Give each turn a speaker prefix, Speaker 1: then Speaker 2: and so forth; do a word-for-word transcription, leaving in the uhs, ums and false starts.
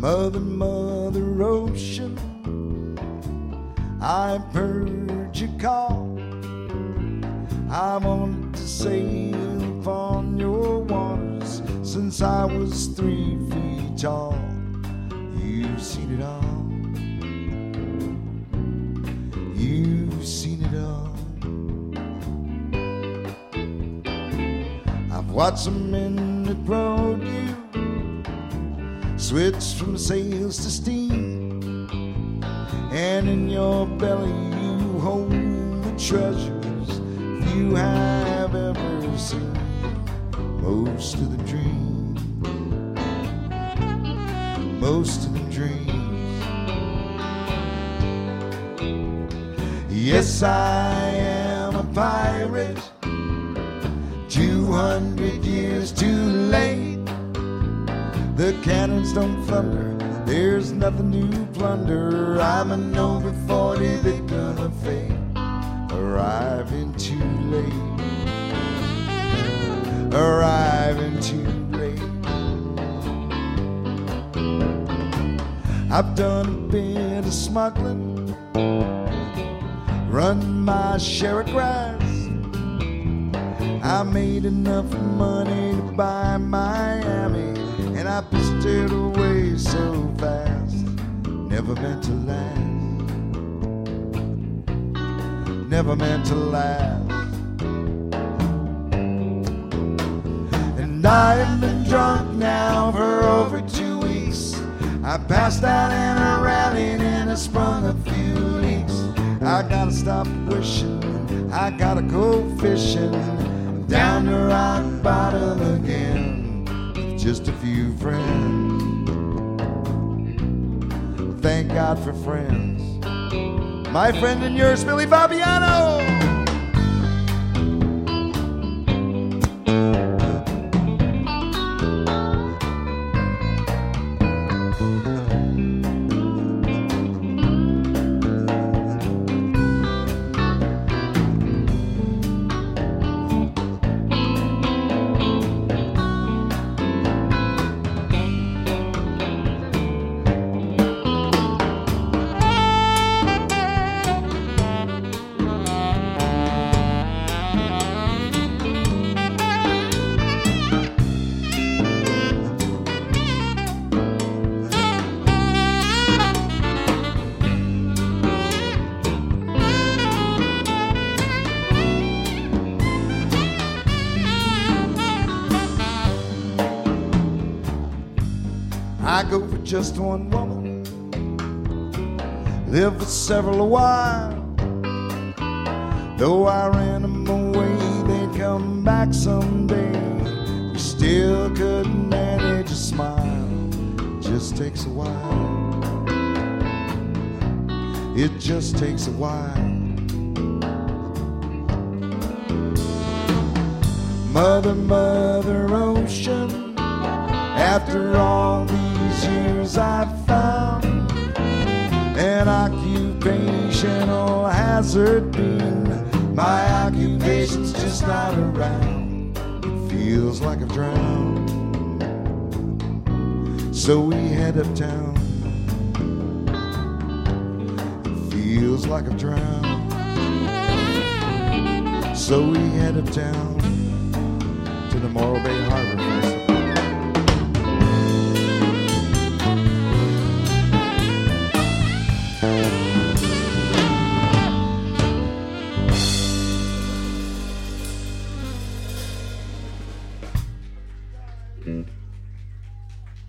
Speaker 1: Mother, Mother Ocean, I've heard you call. I wanted to sail upon your waters since I was three feet tall. You've seen it all. You've seen it all. I've watched the men that rowed you switch from sails to steam, and in your belly you hold the treasures you have ever seen. Most of the dreams, most of the dreams. Yes, I am a pirate, two hundred years too late. The cannons don't thunder, there's nothing to plunder. I'm an over forty victim of fate, arriving too late, arriving too late. I've done a bit of smuggling, run my share of grass. I made enough money to buy Miami, and I pissed it away so fast. Never meant to last, never meant to last. And I have been drunk now for over two weeks. I passed out and I rallied and I sprung a few leaks. I gotta stop wishing, I gotta go fishing down the rock bottom again with just a few friends. Thank God for friends. My friend and yours, Billy Fabiano. I go for just one woman, live for several a while. Though I ran them away, they'd come back someday. We still couldn't manage a smile. It just takes a while. It just takes a while. Mother, Mother Ocean, after all these years I've found an occupational hazard being. My occupation's just not around. It feels like I've drowned. So we head uptown. It feels like I've drowned. So we head uptown to the Morro Bay Harbor Festival.